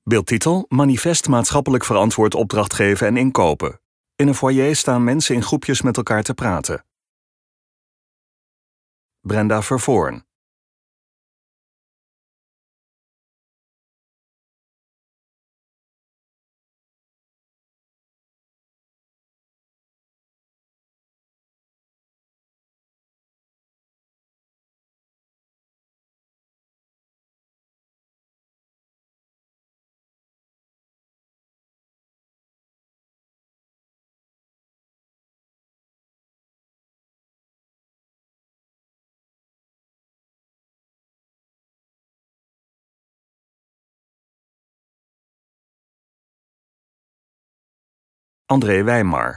Beeldtitel: Manifest maatschappelijk verantwoord opdracht geven en inkopen. In een foyer staan mensen in groepjes met elkaar te praten. Brenda Vervoorn. André Wijmar.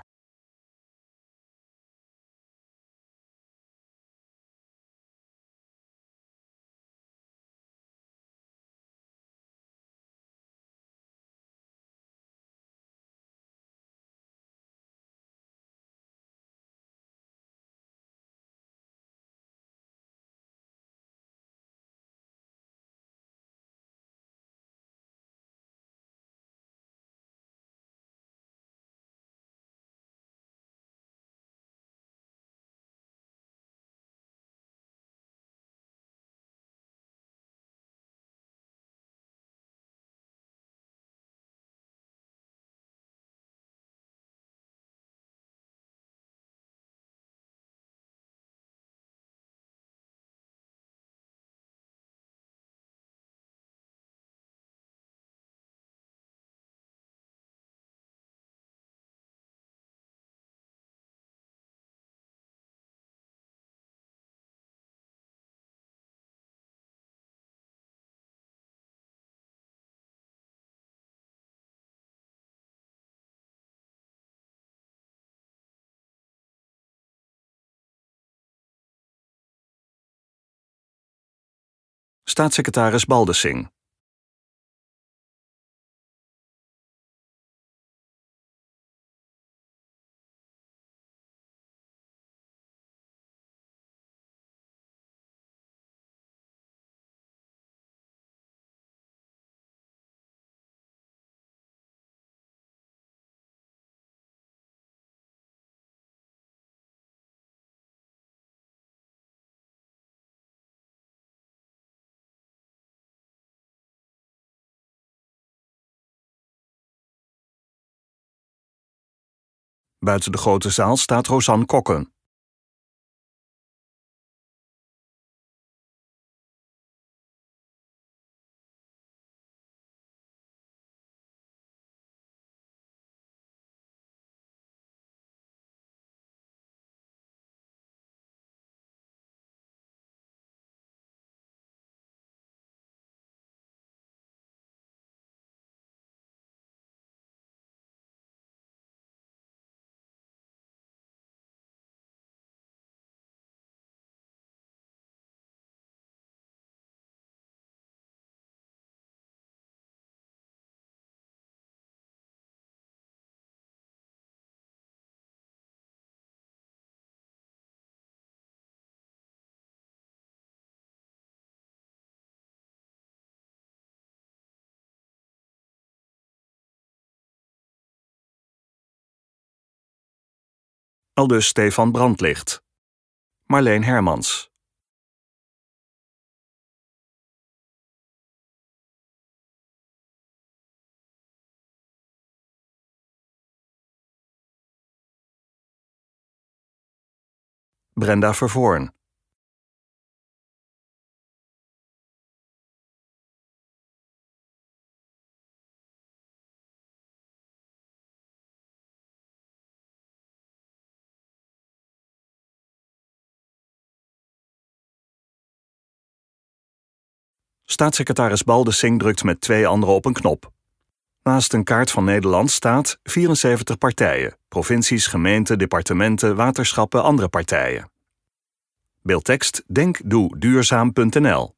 Staatssecretaris Baldessing. Buiten de grote zaal staat Rosanne Kokken. Aldus Stefan Brandlicht. Marleen Hermans. Brenda Vervoorn. Staatssecretaris Baldessing drukt met 2 anderen op een knop. Naast een kaart van Nederland staat 74 partijen, provincies, gemeenten, departementen, waterschappen, andere partijen. Beeldtekst: denkdoeduurzaam.nl